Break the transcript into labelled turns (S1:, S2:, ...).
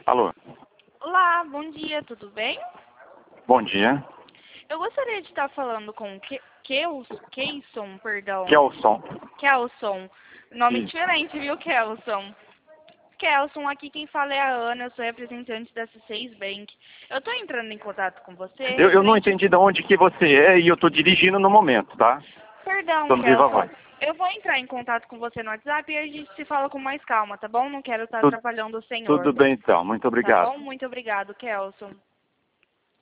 S1: Alô,
S2: Olá, bom dia, tudo bem?
S1: bom dia.
S2: Eu gostaria de estar falando com Keilson, perdão.
S1: Kelson.
S2: Kelson. Nome
S1: Isso.
S2: diferente, viu, Kelson? Kelson, aqui quem fala é a Ana, eu sou representante da C6 Bank. Eu tô entrando em contato com você.
S1: Eu não entendi de onde que você é e eu tô dirigindo no momento, tá?
S2: Perdão,
S1: Tô no Viva
S2: Kelson.
S1: Voz.
S2: Eu vou entrar em contato com você no WhatsApp e a gente se fala com mais calma, tá bom? Não quero estar
S1: Tudo,
S2: atrapalhando o senhor.
S1: tudo bem então, muito
S2: Tá
S1: obrigado.
S2: bom? Muito obrigado, Kelson.